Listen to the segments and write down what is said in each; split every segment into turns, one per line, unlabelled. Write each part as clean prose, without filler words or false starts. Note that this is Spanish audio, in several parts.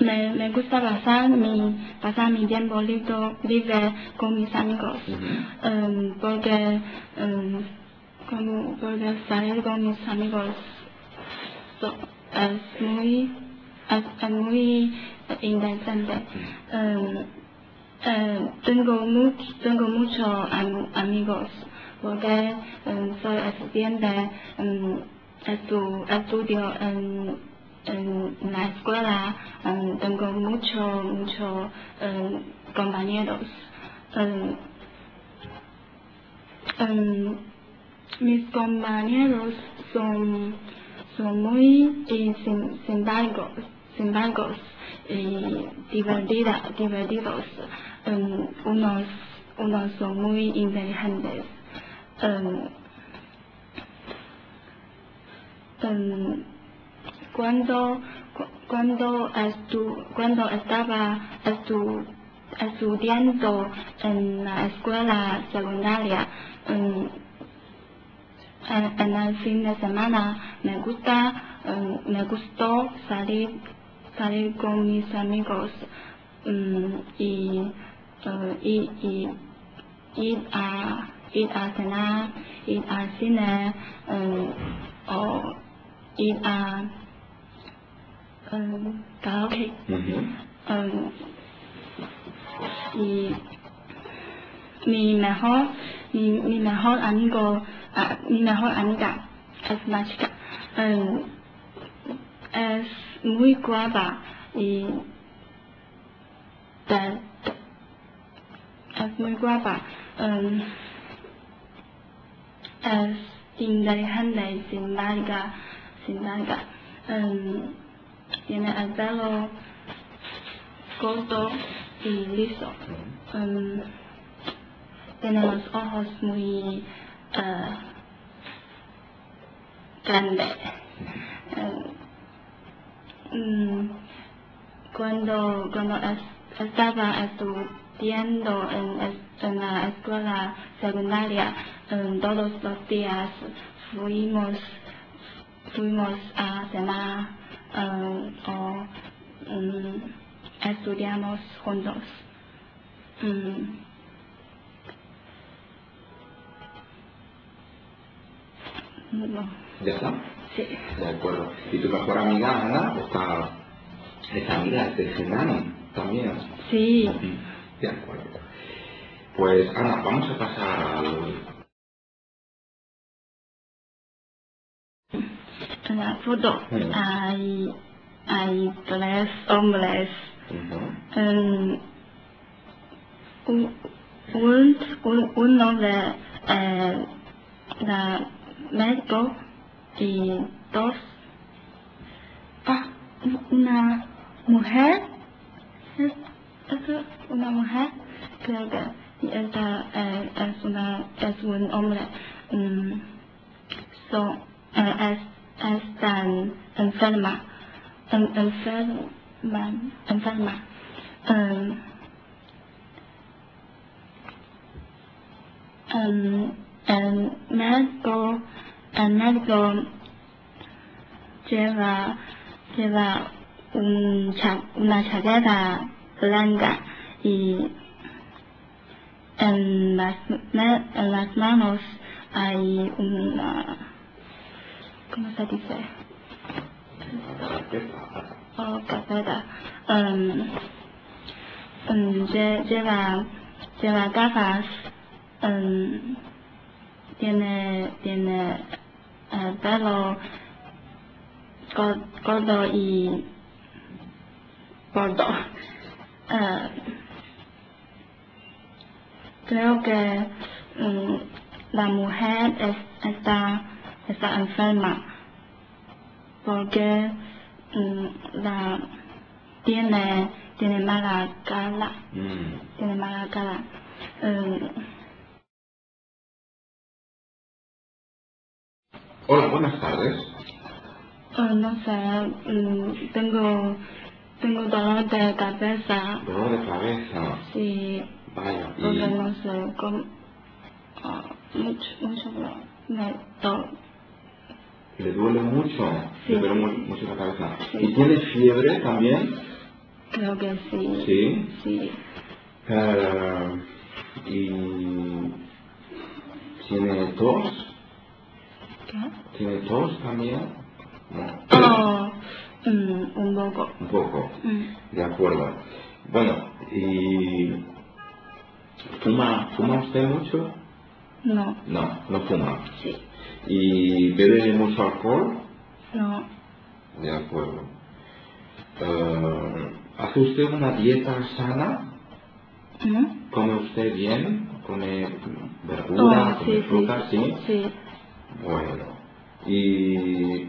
Me gusta pasar mi tiempo libre con mis amigos, porque salir con mis amigos es muy interesante. Tengo muchos amigos porque soy estudiante, estudio en la escuela, tengo muchos compañeros. Mis compañeros son muy simpáticos y divertidos. Unos son muy inteligentes. Cuando estaba estudiando en la escuela secundaria, en el fin de semana me gustó salir con mis amigos y ir a cenar, ir al cine, o ir a karaoke. Y mi mejor amiga es una chica, es muy guapa y es muy guapa, es inteligente y simpática, tiene el pelo corto y liso, tiene los ojos muy grandes. Cuando estaba estudiando en la escuela secundaria, todos los días fuimos a cenar o estudiamos juntos. No.
¿Ya está?
Sí.
De acuerdo. ¿Y tu mejor amiga, Ana, esta amiga de Fernando también?
Sí.
De acuerdo. Pues Ana, vamos a pasar
En la foto hay 3 hombres. Un hombre médico y una mujer. Una mujer, creo que esta es un hombre. Están enferma. El médico lleva una chaqueta blanca y en las manos hay una, ¿cómo se dice? Carpeta. Lleva gafas, tiene el pelo gordo y gordo. Creo que la mujer está enferma porque tiene mala cara. Tiene mala cara.
Hola, buenas tardes.
No sé, tengo dolor de cabeza.
¿Dolor de cabeza?
Sí.
Vaya.
Porque no sé cómo. Mucho me duele.
¿Le duele mucho?
Sí.
Le duele mucho la cabeza.
Sí.
¿Y tiene fiebre también?
Creo que sí.
¿Sí?
Sí.
¿Y tiene tos?
¿Qué?
¿Tiene tos también? No.
Oh, un poco.
Un poco.
Mm.
De acuerdo. Bueno, ¿y fuma usted mucho?
No.
No, no fuma.
Sí.
¿Y bebe mucho alcohol?
No.
De acuerdo. ¿Hace usted una dieta sana?
¿Mm?
¿Come usted bien? ¿Come verdura?
Oh,
¿Come
sí,
fruta?
sí. Sí.
Bueno. ¿Y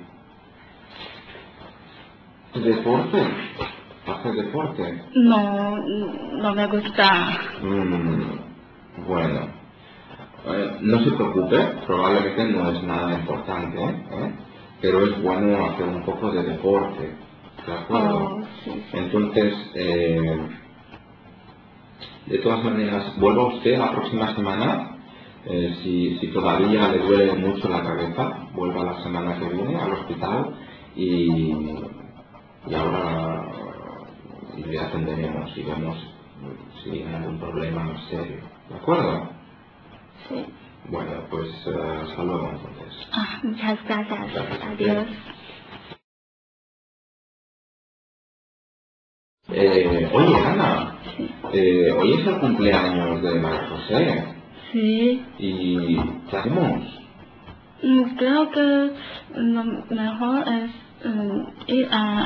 deporte? ¿Hace deporte?
No, no me gusta.
Bueno. No se preocupe, probablemente no es nada importante, pero es bueno hacer un poco de deporte, ¿de acuerdo?
Oh, sí, sí.
Entonces, de todas maneras, vuelva usted la próxima semana. Si todavía le duele mucho la cabeza, vuelva la semana que viene al hospital y ahora le atenderemos y vemos si hay algún problema más serio, ¿de acuerdo?
Sí.
Bueno, pues hasta luego entonces.
Ah, muchas gracias.
Gracias.
Adiós.
Oye, Ana,
Sí.
hoy es el cumpleaños de María José.
Sí.
¿Y qué hacemos?
Creo que lo mejor es ir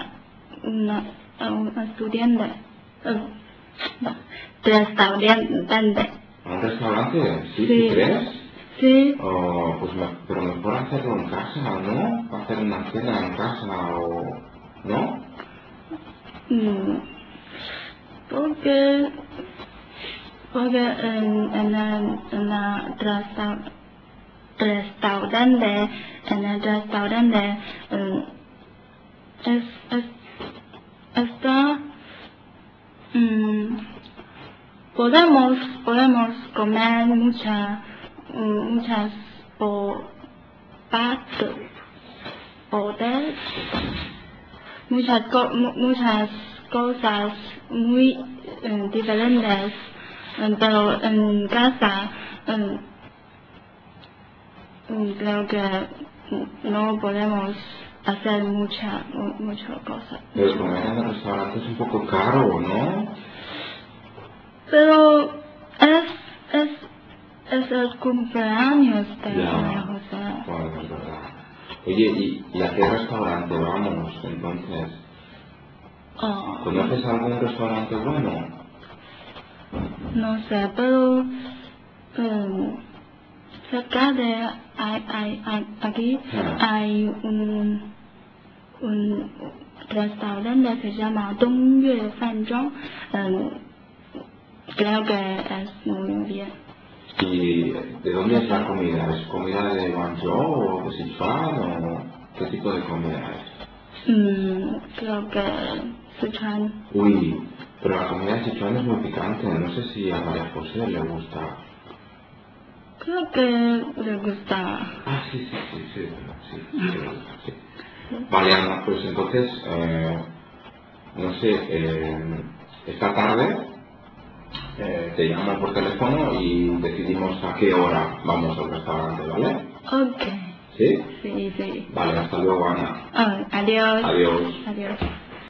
a un estudiante. No, restaurante.
¿A un restaurante? ¿Sí?
Sí.
¿Tú crees?
Sí.
Pues pero mejor hacerlo en casa, ¿no? Hacer una cena en casa o... ¿no?
Porque en el restaurante está podemos comer muchas poder muchas cosas muy diferentes, pero en casa creo que no podemos hacer muchas cosas.
Pero comer en el restaurante es un poco caro, ¿no?
Pero es el cumpleaños de María José.
Bueno, es verdad. Oye, ¿y a qué restaurante vamos entonces?
Oh,
¿Conoces algún restaurante bueno?
no sé, pero cerca de aquí hay un restaurante que se llama Dongyue Fanzhuang. Creo que es muy bien.
¿Y de dónde es la comida? ¿Es comida de Guangzhou o de Sichuan o qué tipo de comida es?
Creo que Sichuan.
Uy, pero la comida de Sichuan es muy picante, no sé si a María José le gusta.
Creo que le gusta.
Ah, sí, le gusta, sí. Vale, Ana, pues entonces, no sé, esta tarde te llamo por teléfono y decidimos a qué hora vamos al restaurante, ¿vale?
Ok.
¿Sí?
Sí.
Vale, hasta luego, Ana.
Adiós.
Adiós.
Adiós.